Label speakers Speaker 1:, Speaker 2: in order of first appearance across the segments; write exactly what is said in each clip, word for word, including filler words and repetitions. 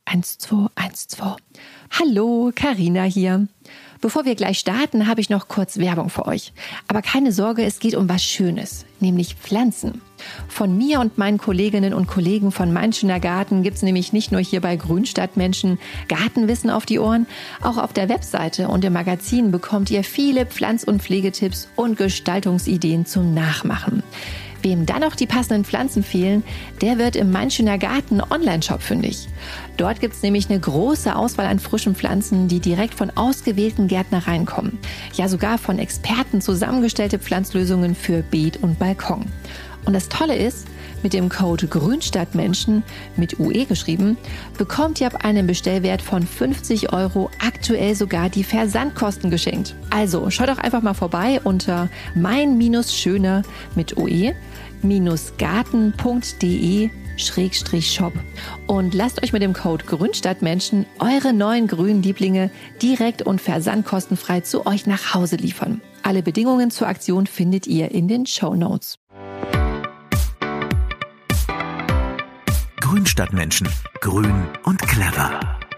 Speaker 1: Eins, zwei, eins, zwei. Hallo, Carina hier. Bevor wir gleich starten, habe ich noch kurz Werbung für euch. Aber keine Sorge, es geht um was Schönes, nämlich Pflanzen. Von mir und meinen Kolleginnen und Kollegen von Mein Schöner Garten gibt es nämlich nicht nur hier bei Grünstadtmenschen Gartenwissen auf die Ohren, auch auf der Webseite und im Magazin bekommt ihr viele Pflanz- und Pflegetipps und Gestaltungsideen zum Nachmachen. Wem dann noch die passenden Pflanzen fehlen, der wird im Mein Schöner Garten Online-Shop fündig. Dort gibt es nämlich eine große Auswahl an frischen Pflanzen, die direkt von ausgewählten Gärtnereien kommen. Ja, sogar von Experten zusammengestellte Pflanzlösungen für Beet und Balkon. Und das Tolle ist, mit dem Code Grünstadtmenschen, mit U E geschrieben, bekommt ihr ab einem Bestellwert von fünfzig Euro aktuell sogar die Versandkosten geschenkt. Also schaut doch einfach mal vorbei unter mein-schöner mit O E garten.de Schrägstrich Shop und lasst euch mit dem Code Grünstadtmenschen eure neuen grünen Lieblinge direkt und versandkostenfrei zu euch nach Hause liefern. Alle Bedingungen zur Aktion findet ihr in den Shownotes.
Speaker 2: Grünstadtmenschen. Grün und clever.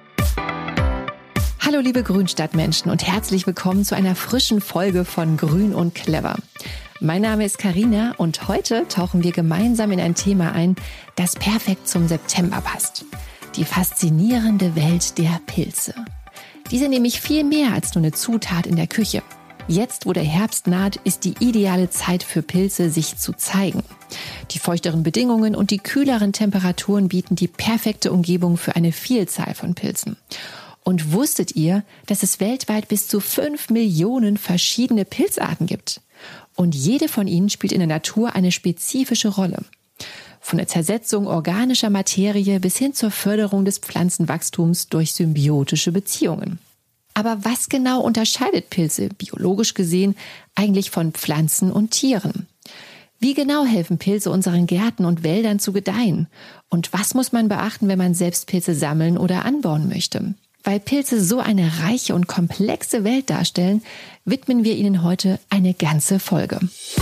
Speaker 1: Hallo liebe Grünstadtmenschen und herzlich willkommen zu einer frischen Folge von Grün und Clever. Mein Name ist Carina und heute tauchen wir gemeinsam in ein Thema ein, das perfekt zum September passt. Die faszinierende Welt der Pilze. Die sind nämlich viel mehr als nur eine Zutat in der Küche. Jetzt, wo der Herbst naht, ist die ideale Zeit für Pilze, sich zu zeigen. Die feuchteren Bedingungen und die kühleren Temperaturen bieten die perfekte Umgebung für eine Vielzahl von Pilzen. Und wusstet ihr, dass es weltweit bis zu fünf Millionen verschiedene Pilzarten gibt? Und jede von ihnen spielt in der Natur eine spezifische Rolle. Von der Zersetzung organischer Materie bis hin zur Förderung des Pflanzenwachstums durch symbiotische Beziehungen. Aber was genau unterscheidet Pilze, biologisch gesehen, eigentlich von Pflanzen und Tieren? Wie genau helfen Pilze unseren Gärten und Wäldern zu gedeihen? Und was muss man beachten, wenn man selbst Pilze sammeln oder anbauen möchte? Weil Pilze so eine reiche und komplexe Welt darstellen, widmen wir ihnen heute eine ganze Folge.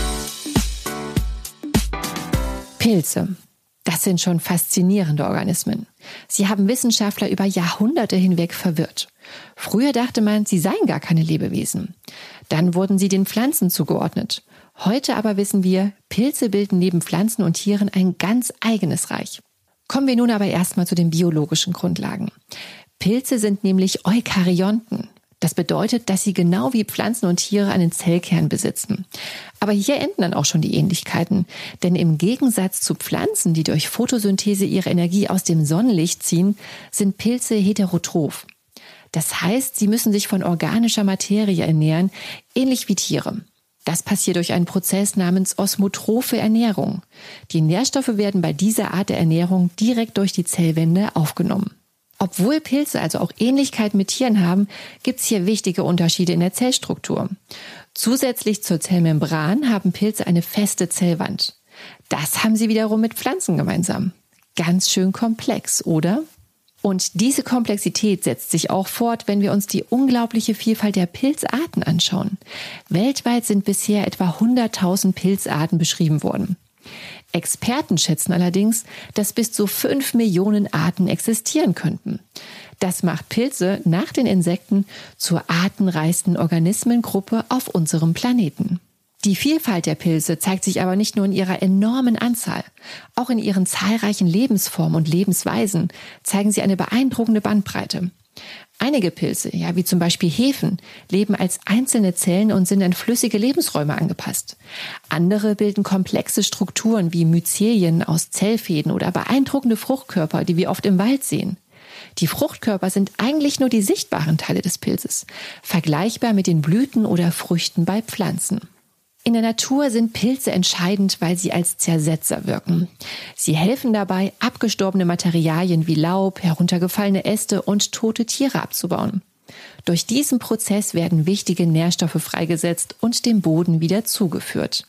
Speaker 1: Pilze. Das sind schon faszinierende Organismen. Sie haben Wissenschaftler über Jahrhunderte hinweg verwirrt. Früher dachte man, sie seien gar keine Lebewesen. Dann wurden sie den Pflanzen zugeordnet. Heute aber wissen wir, Pilze bilden neben Pflanzen und Tieren ein ganz eigenes Reich. Kommen wir nun aber erstmal zu den biologischen Grundlagen. Pilze sind nämlich Eukaryonten. Das bedeutet, dass sie genau wie Pflanzen und Tiere einen Zellkern besitzen. Aber hier enden dann auch schon die Ähnlichkeiten. Denn im Gegensatz zu Pflanzen, die durch Photosynthese ihre Energie aus dem Sonnenlicht ziehen, sind Pilze heterotroph. Das heißt, sie müssen sich von organischer Materie ernähren, ähnlich wie Tiere. Das passiert durch einen Prozess namens osmotrophe Ernährung. Die Nährstoffe werden bei dieser Art der Ernährung direkt durch die Zellwände aufgenommen. Obwohl Pilze also auch Ähnlichkeiten mit Tieren haben, gibt es hier wichtige Unterschiede in der Zellstruktur. Zusätzlich zur Zellmembran haben Pilze eine feste Zellwand. Das haben sie wiederum mit Pflanzen gemeinsam. Ganz schön komplex, oder? Und diese Komplexität setzt sich auch fort, wenn wir uns die unglaubliche Vielfalt der Pilzarten anschauen. Weltweit sind bisher etwa hunderttausend Pilzarten beschrieben worden. Experten schätzen allerdings, dass bis zu fünf Millionen Arten existieren könnten. Das macht Pilze nach den Insekten zur artenreichsten Organismengruppe auf unserem Planeten. Die Vielfalt der Pilze zeigt sich aber nicht nur in ihrer enormen Anzahl. Auch in ihren zahlreichen Lebensformen und Lebensweisen zeigen sie eine beeindruckende Bandbreite. Einige Pilze, ja, wie zum Beispiel Hefen, leben als einzelne Zellen und sind an flüssige Lebensräume angepasst. Andere bilden komplexe Strukturen wie Myzelien aus Zellfäden oder beeindruckende Fruchtkörper, die wir oft im Wald sehen. Die Fruchtkörper sind eigentlich nur die sichtbaren Teile des Pilzes, vergleichbar mit den Blüten oder Früchten bei Pflanzen. In der Natur sind Pilze entscheidend, weil sie als Zersetzer wirken. Sie helfen dabei, abgestorbene Materialien wie Laub, heruntergefallene Äste und tote Tiere abzubauen. Durch diesen Prozess werden wichtige Nährstoffe freigesetzt und dem Boden wieder zugeführt.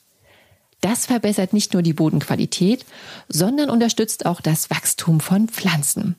Speaker 1: Das verbessert nicht nur die Bodenqualität, sondern unterstützt auch das Wachstum von Pflanzen.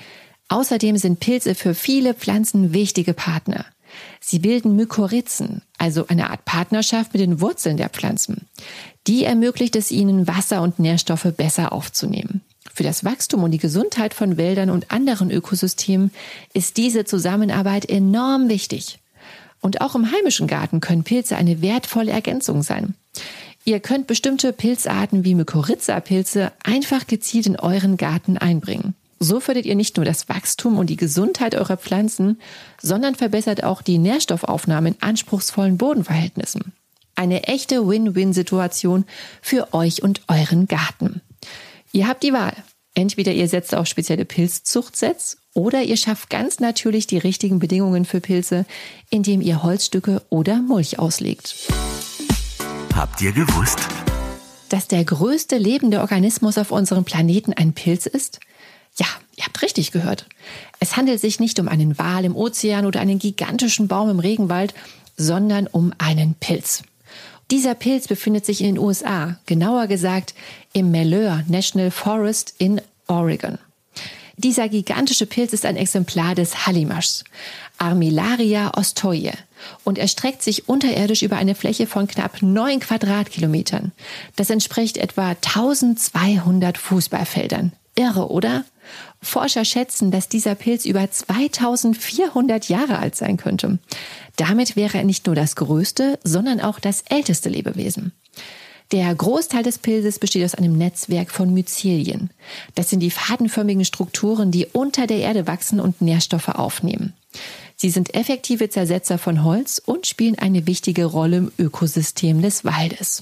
Speaker 1: Außerdem sind Pilze für viele Pflanzen wichtige Partner. Sie bilden Mykorrhizen, also eine Art Partnerschaft mit den Wurzeln der Pflanzen. Die ermöglicht es ihnen, Wasser und Nährstoffe besser aufzunehmen. Für das Wachstum und die Gesundheit von Wäldern und anderen Ökosystemen ist diese Zusammenarbeit enorm wichtig. Und auch im heimischen Garten können Pilze eine wertvolle Ergänzung sein. Ihr könnt bestimmte Pilzarten wie Mykorrhiza-Pilze einfach gezielt in euren Garten einbringen. So fördert ihr nicht nur das Wachstum und die Gesundheit eurer Pflanzen, sondern verbessert auch die Nährstoffaufnahme in anspruchsvollen Bodenverhältnissen. Eine echte Win-Win-Situation für euch und euren Garten. Ihr habt die Wahl. Entweder ihr setzt auf spezielle Pilzzuchtsets oder ihr schafft ganz natürlich die richtigen Bedingungen für Pilze, indem ihr Holzstücke oder Mulch auslegt.
Speaker 2: Habt ihr gewusst,
Speaker 1: dass der größte lebende Organismus auf unserem Planeten ein Pilz ist? Ja, ihr habt richtig gehört. Es handelt sich nicht um einen Wal im Ozean oder einen gigantischen Baum im Regenwald, sondern um einen Pilz. Dieser Pilz befindet sich in den U S A, genauer gesagt im Malheur National Forest in Oregon. Dieser gigantische Pilz ist ein Exemplar des Hallimaschs, Armillaria ostoye, und erstreckt sich unterirdisch über eine Fläche von knapp neun Quadratkilometern. Das entspricht etwa eintausendzweihundert Fußballfeldern. Irre, oder? Forscher schätzen, dass dieser Pilz über zweitausendvierhundert Jahre alt sein könnte. Damit wäre er nicht nur das größte, sondern auch das älteste Lebewesen. Der Großteil des Pilzes besteht aus einem Netzwerk von Myzelien. Das sind die fadenförmigen Strukturen, die unter der Erde wachsen und Nährstoffe aufnehmen. Sie sind effektive Zersetzer von Holz und spielen eine wichtige Rolle im Ökosystem des Waldes.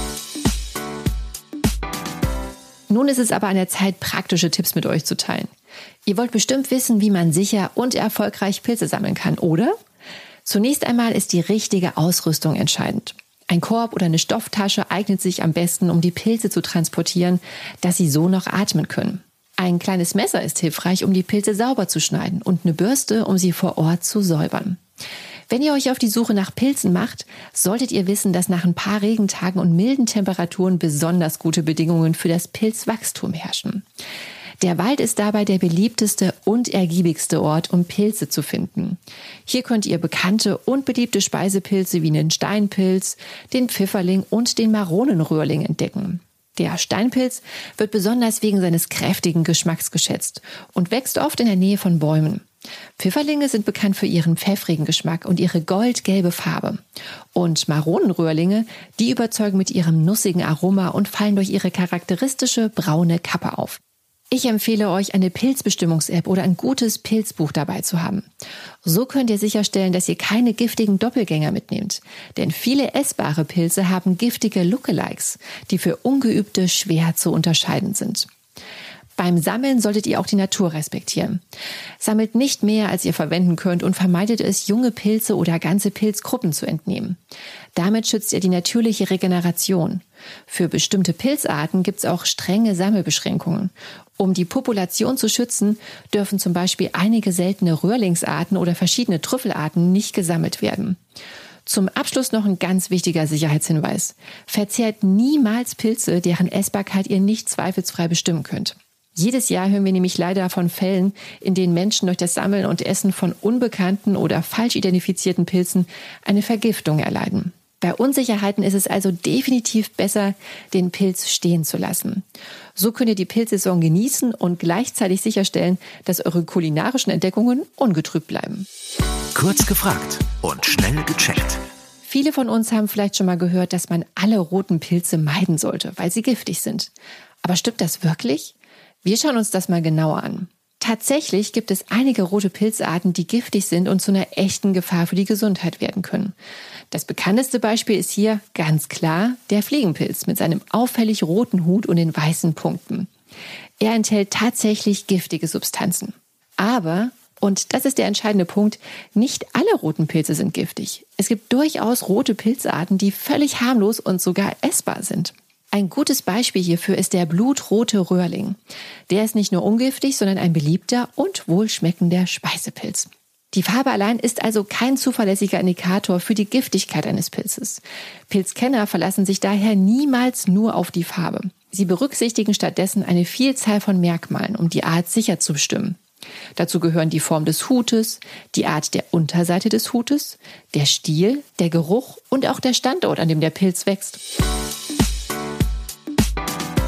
Speaker 1: Nun ist es aber an der Zeit, praktische Tipps mit euch zu teilen. Ihr wollt bestimmt wissen, wie man sicher und erfolgreich Pilze sammeln kann, oder? Zunächst einmal ist die richtige Ausrüstung entscheidend. Ein Korb oder eine Stofftasche eignet sich am besten, um die Pilze zu transportieren, dass sie so noch atmen können. Ein kleines Messer ist hilfreich, um die Pilze sauber zu schneiden, und eine Bürste, um sie vor Ort zu säubern. Wenn ihr euch auf die Suche nach Pilzen macht, solltet ihr wissen, dass nach ein paar Regentagen und milden Temperaturen besonders gute Bedingungen für das Pilzwachstum herrschen. Der Wald ist dabei der beliebteste und ergiebigste Ort, um Pilze zu finden. Hier könnt ihr bekannte und beliebte Speisepilze wie den Steinpilz, den Pfifferling und den Maronenröhrling entdecken. Der Steinpilz wird besonders wegen seines kräftigen Geschmacks geschätzt und wächst oft in der Nähe von Bäumen. Pfifferlinge sind bekannt für ihren pfeffrigen Geschmack und ihre goldgelbe Farbe. Und Maronenröhrlinge, die überzeugen mit ihrem nussigen Aroma und fallen durch ihre charakteristische braune Kappe auf. Ich empfehle euch, eine Pilzbestimmungs-App oder ein gutes Pilzbuch dabei zu haben. So könnt ihr sicherstellen, dass ihr keine giftigen Doppelgänger mitnehmt. Denn viele essbare Pilze haben giftige Lookalikes, die für Ungeübte schwer zu unterscheiden sind. Beim Sammeln solltet ihr auch die Natur respektieren. Sammelt nicht mehr, als ihr verwenden könnt, und vermeidet es, junge Pilze oder ganze Pilzgruppen zu entnehmen. Damit schützt ihr die natürliche Regeneration. Für bestimmte Pilzarten gibt es auch strenge Sammelbeschränkungen. Um die Population zu schützen, dürfen zum Beispiel einige seltene Röhrlingsarten oder verschiedene Trüffelarten nicht gesammelt werden. Zum Abschluss noch ein ganz wichtiger Sicherheitshinweis. Verzehrt niemals Pilze, deren Essbarkeit ihr nicht zweifelsfrei bestimmen könnt. Jedes Jahr hören wir nämlich leider von Fällen, in denen Menschen durch das Sammeln und Essen von unbekannten oder falsch identifizierten Pilzen eine Vergiftung erleiden. Bei Unsicherheiten ist es also definitiv besser, den Pilz stehen zu lassen. So könnt ihr die Pilzsaison genießen und gleichzeitig sicherstellen, dass eure kulinarischen Entdeckungen ungetrübt bleiben.
Speaker 2: Kurz gefragt und schnell gecheckt.
Speaker 1: Viele von uns haben vielleicht schon mal gehört, dass man alle roten Pilze meiden sollte, weil sie giftig sind. Aber stimmt das wirklich? Wir schauen uns das mal genauer an. Tatsächlich gibt es einige rote Pilzarten, die giftig sind und zu einer echten Gefahr für die Gesundheit werden können. Das bekannteste Beispiel ist hier ganz klar der Fliegenpilz mit seinem auffällig roten Hut und den weißen Punkten. Er enthält tatsächlich giftige Substanzen. Aber, und das ist der entscheidende Punkt, nicht alle roten Pilze sind giftig. Es gibt durchaus rote Pilzarten, die völlig harmlos und sogar essbar sind. Ein gutes Beispiel hierfür ist der blutrote Röhrling. Der ist nicht nur ungiftig, sondern ein beliebter und wohlschmeckender Speisepilz. Die Farbe allein ist also kein zuverlässiger Indikator für die Giftigkeit eines Pilzes. Pilzkenner verlassen sich daher niemals nur auf die Farbe. Sie berücksichtigen stattdessen eine Vielzahl von Merkmalen, um die Art sicher zu bestimmen. Dazu gehören die Form des Hutes, die Art der Unterseite des Hutes, der Stiel, der Geruch und auch der Standort, an dem der Pilz wächst.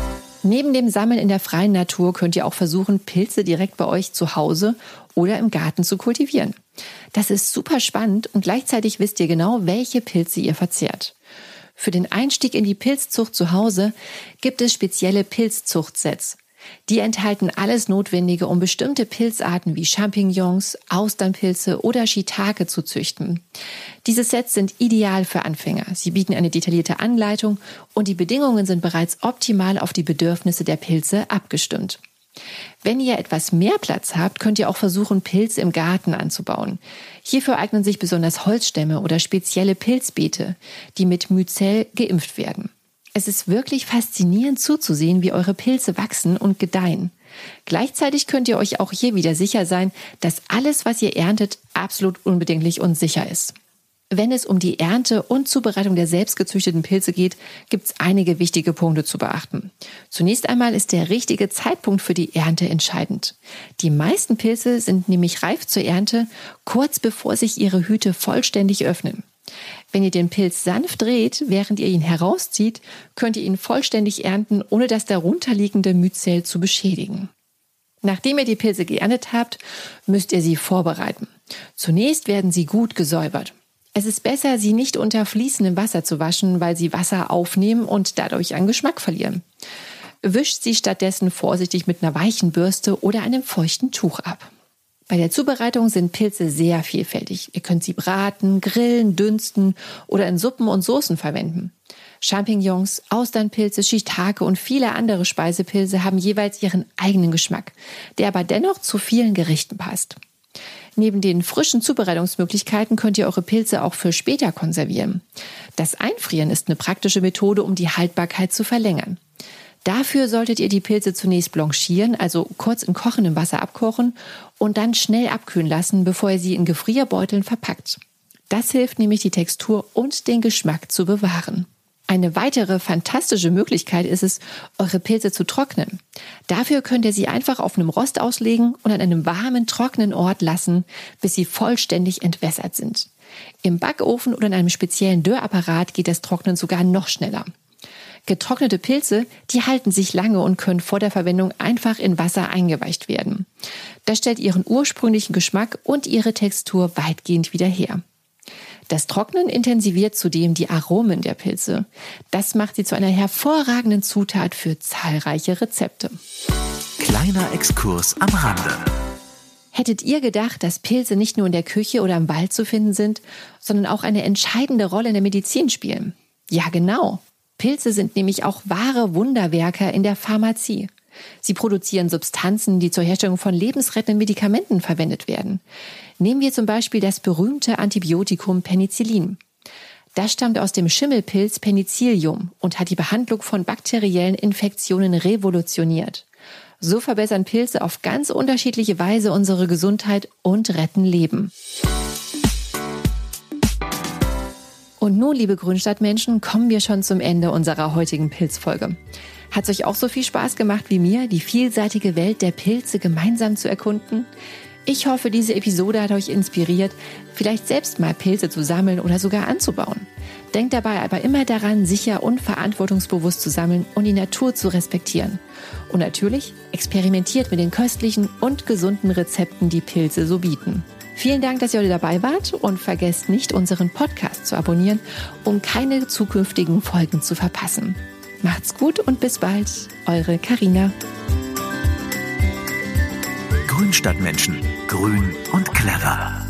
Speaker 1: Neben dem Sammeln in der freien Natur könnt ihr auch versuchen, Pilze direkt bei euch zu Hause oder im Garten zu kultivieren. Das ist super spannend und gleichzeitig wisst ihr genau, welche Pilze ihr verzehrt. Für den Einstieg in die Pilzzucht zu Hause gibt es spezielle Pilzzuchtsets. Die enthalten alles Notwendige, um bestimmte Pilzarten wie Champignons, Austernpilze oder Shiitake zu züchten. Diese Sets sind ideal für Anfänger. Sie bieten eine detaillierte Anleitung und die Bedingungen sind bereits optimal auf die Bedürfnisse der Pilze abgestimmt. Wenn ihr etwas mehr Platz habt, könnt ihr auch versuchen, Pilze im Garten anzubauen. Hierfür eignen sich besonders Holzstämme oder spezielle Pilzbeete, die mit Mycel geimpft werden. Es ist wirklich faszinierend zuzusehen, wie eure Pilze wachsen und gedeihen. Gleichzeitig könnt ihr euch auch hier wieder sicher sein, dass alles, was ihr erntet, absolut unbedenklich und sicher ist. Wenn es um die Ernte und Zubereitung der selbstgezüchteten Pilze geht, gibt es einige wichtige Punkte zu beachten. Zunächst einmal ist der richtige Zeitpunkt für die Ernte entscheidend. Die meisten Pilze sind nämlich reif zur Ernte, kurz bevor sich ihre Hüte vollständig öffnen. Wenn ihr den Pilz sanft dreht, während ihr ihn herauszieht, könnt ihr ihn vollständig ernten, ohne das darunterliegende Mycel zu beschädigen. Nachdem ihr die Pilze geerntet habt, müsst ihr sie vorbereiten. Zunächst werden sie gut gesäubert. Es ist besser, sie nicht unter fließendem Wasser zu waschen, weil sie Wasser aufnehmen und dadurch an Geschmack verlieren. Wischt sie stattdessen vorsichtig mit einer weichen Bürste oder einem feuchten Tuch ab. Bei der Zubereitung sind Pilze sehr vielfältig. Ihr könnt sie braten, grillen, dünsten oder in Suppen und Soßen verwenden. Champignons, Austernpilze, Shiitake und viele andere Speisepilze haben jeweils ihren eigenen Geschmack, der aber dennoch zu vielen Gerichten passt. Neben den frischen Zubereitungsmöglichkeiten könnt ihr eure Pilze auch für später konservieren. Das Einfrieren ist eine praktische Methode, um die Haltbarkeit zu verlängern. Dafür solltet ihr die Pilze zunächst blanchieren, also kurz in kochendem Wasser abkochen und dann schnell abkühlen lassen, bevor ihr sie in Gefrierbeuteln verpackt. Das hilft nämlich, die Textur und den Geschmack zu bewahren. Eine weitere fantastische Möglichkeit ist es, eure Pilze zu trocknen. Dafür könnt ihr sie einfach auf einem Rost auslegen und an einem warmen, trockenen Ort lassen, bis sie vollständig entwässert sind. Im Backofen oder in einem speziellen Dörrapparat geht das Trocknen sogar noch schneller. Getrocknete Pilze, die halten sich lange und können vor der Verwendung einfach in Wasser eingeweicht werden. Das stellt ihren ursprünglichen Geschmack und ihre Textur weitgehend wieder her. Das Trocknen intensiviert zudem die Aromen der Pilze. Das macht sie zu einer hervorragenden Zutat für zahlreiche Rezepte.
Speaker 2: Kleiner Exkurs am Rande.
Speaker 1: Hättet ihr gedacht, dass Pilze nicht nur in der Küche oder im Wald zu finden sind, sondern auch eine entscheidende Rolle in der Medizin spielen? Ja, genau. Pilze sind nämlich auch wahre Wunderwerker in der Pharmazie. Sie produzieren Substanzen, die zur Herstellung von lebensrettenden Medikamenten verwendet werden. Nehmen wir zum Beispiel das berühmte Antibiotikum Penicillin. Das stammt aus dem Schimmelpilz Penicillium und hat die Behandlung von bakteriellen Infektionen revolutioniert. So verbessern Pilze auf ganz unterschiedliche Weise unsere Gesundheit und retten Leben. Und nun, liebe Grünstadtmenschen, kommen wir schon zum Ende unserer heutigen Pilzfolge. Hat es euch auch so viel Spaß gemacht wie mir, die vielseitige Welt der Pilze gemeinsam zu erkunden? Ich hoffe, diese Episode hat euch inspiriert, vielleicht selbst mal Pilze zu sammeln oder sogar anzubauen. Denkt dabei aber immer daran, sicher und verantwortungsbewusst zu sammeln und die Natur zu respektieren. Und natürlich experimentiert mit den köstlichen und gesunden Rezepten, die Pilze so bieten. Vielen Dank, dass ihr heute dabei wart und vergesst nicht, unseren Podcast zu abonnieren, um keine zukünftigen Folgen zu verpassen. Macht's gut und bis bald, eure Carina.
Speaker 2: Grünstadtmenschen. Grün und clever.